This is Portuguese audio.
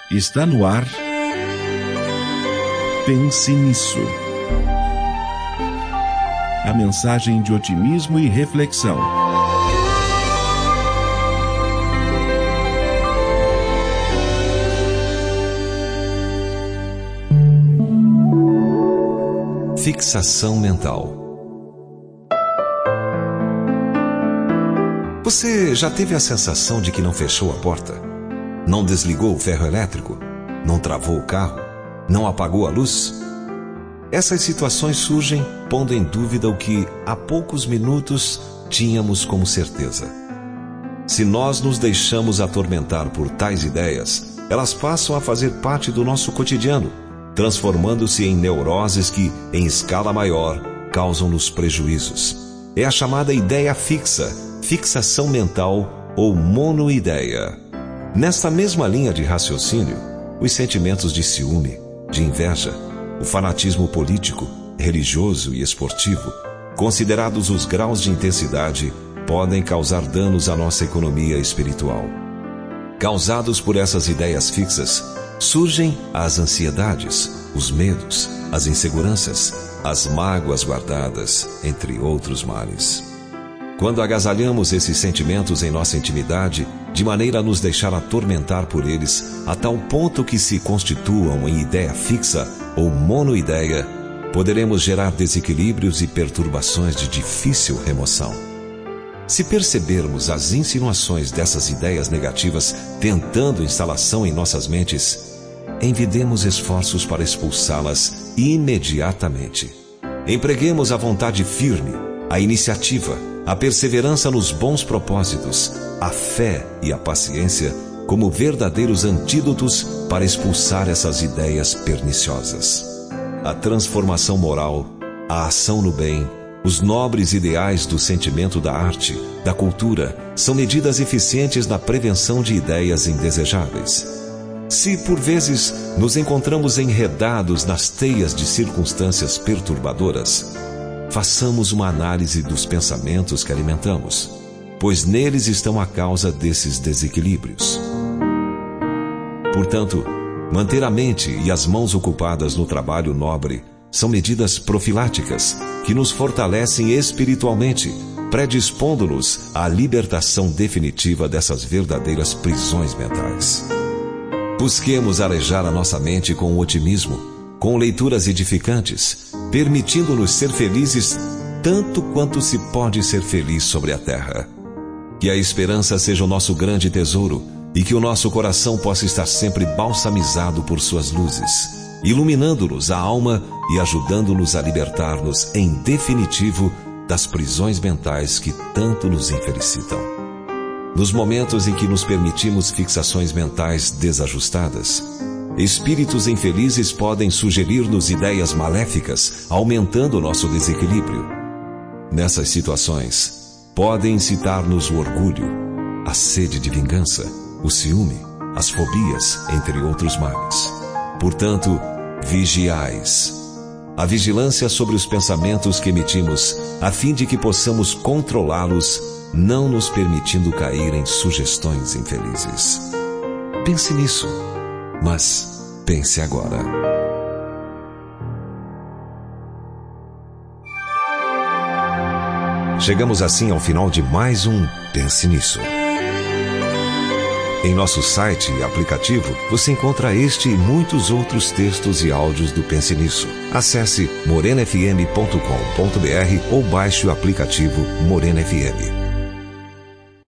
Está no ar. Pense nisso. A mensagem de otimismo e reflexão. Fixação mental. Você já teve a sensação de que não fechou a porta? Não desligou o ferro elétrico? Não travou o carro? Não apagou a luz? Essas situações surgem pondo em dúvida o que há poucos minutos tínhamos como certeza. Se nós nos deixamos atormentar por tais ideias, elas passam a fazer parte do nosso cotidiano, transformando-se em neuroses que, em escala maior, causam-nos prejuízos. É a chamada ideia fixa, fixação mental ou monoideia. Nesta mesma linha de raciocínio, os sentimentos de ciúme, de inveja, o fanatismo político, religioso e esportivo, considerados os graus de intensidade, podem causar danos à nossa economia espiritual. Causados por essas ideias fixas, surgem as ansiedades, os medos, as inseguranças, as mágoas guardadas, entre outros males. Quando agasalhamos esses sentimentos em nossa intimidade, de maneira a nos deixar atormentar por eles, a tal ponto que se constituam em ideia fixa ou monoideia, poderemos gerar desequilíbrios e perturbações de difícil remoção. Se percebermos as insinuações dessas ideias negativas tentando instalação em nossas mentes, envidemos esforços para expulsá-las imediatamente. Empreguemos a vontade firme, a iniciativa, a perseverança nos bons propósitos, a fé e a paciência como verdadeiros antídotos para expulsar essas ideias perniciosas. A transformação moral, a ação no bem, os nobres ideais do sentimento da arte, da cultura, são medidas eficientes na prevenção de ideias indesejáveis. Se, por vezes, nos encontramos enredados nas teias de circunstâncias perturbadoras, façamos uma análise dos pensamentos que alimentamos, pois neles estão a causa desses desequilíbrios. Portanto, manter a mente e as mãos ocupadas no trabalho nobre são medidas profiláticas que nos fortalecem espiritualmente, predispondo-nos à libertação definitiva dessas verdadeiras prisões mentais. Busquemos arejar a nossa mente com otimismo, com leituras edificantes, permitindo-nos ser felizes tanto quanto se pode ser feliz sobre a terra. Que a esperança seja o nosso grande tesouro e que o nosso coração possa estar sempre balsamizado por suas luzes, iluminando-nos a alma e ajudando-nos a libertar-nos, em definitivo, das prisões mentais que tanto nos infelicitam. Nos momentos em que nos permitimos fixações mentais desajustadas, espíritos infelizes podem sugerir-nos ideias maléficas, aumentando nosso desequilíbrio. Nessas situações, podem incitar-nos o orgulho, a sede de vingança, o ciúme, as fobias, entre outros males. Portanto, vigiais. A vigilância sobre os pensamentos que emitimos, a fim de que possamos controlá-los, não nos permitindo cair em sugestões infelizes. Pense nisso, mas pense agora. Chegamos assim ao final de mais um Pense Nisso. Em nosso site e aplicativo, você encontra este e muitos outros textos e áudios do Pense Nisso. Acesse morenafm.com.br ou baixe o aplicativo Morena FM.